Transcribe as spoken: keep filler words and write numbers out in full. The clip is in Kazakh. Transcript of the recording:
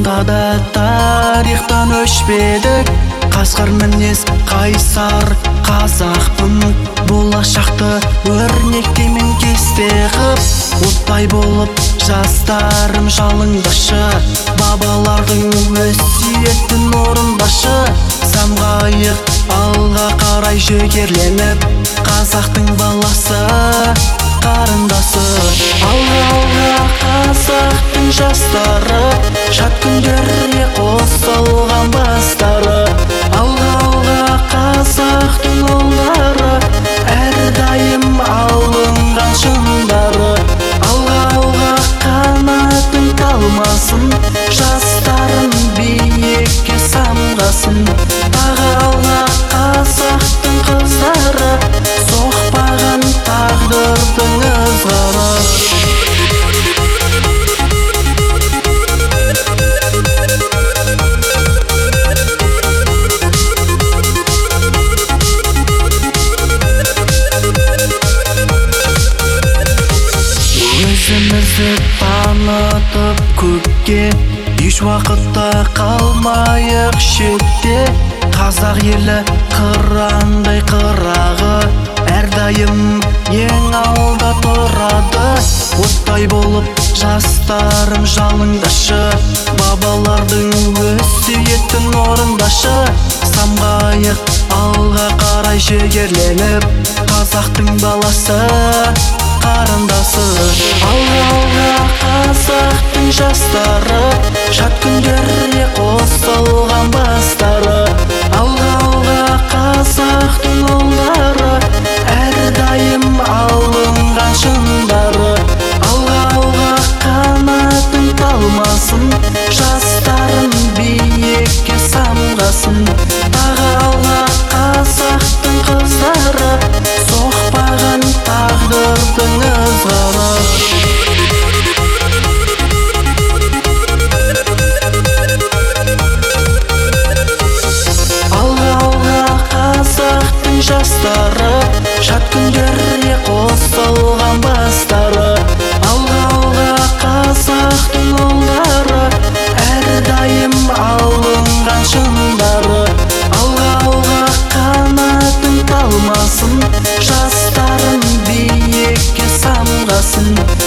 Онда да тарихтан өшпедік, қасқыр мінез қайсар қазақпын. Болашақты өрнектеймін кесте қып, оттай болып жастарым жалындашы. Бабалардың өсиетін орындашы. Самғайық алға қарай жігерленіп, қазақтың баласы қарындасы. Алға алға қазақтың жастары, шат күндерге қосылған бастары. Алға алға қазақтың ұлдары, әрдайым алынған шыңдары. Алға алға қанатын талмасын, жастарын биікке самғасын. Тағы алға қазақтың қыздары, соқпаған тағдырдың ызғары. Өзімізді танытып көкке, еш уақытта қалмайық шетте. Қазақ елі қырандай қырағы, әрдайым ең алда тұрады. Оттай болып жастарым жалындашы, бабалардың өсиетін орындашы. Самғайық алға қарай жігерленіп, қазақтың баласы қарындасы. Алға алға қазақтың жастары, шат күндерге қосылған бастары. Алға алға қазақтың ұлдары, әрдайым алынған шыңдары. Алға алға қанатын талмасын, жастарын биікке самғасын. Тағы алға қазақтың қыздары, соқпаған тағдырдың ызғары. Алға алға қазақтың жастары, шат күндерге қосылған бастары. Алға алға қазақтың ұлдары, әрдайым алынған шыңдары. Алға алға қанатын талмасын, жастарын биікке самғасын.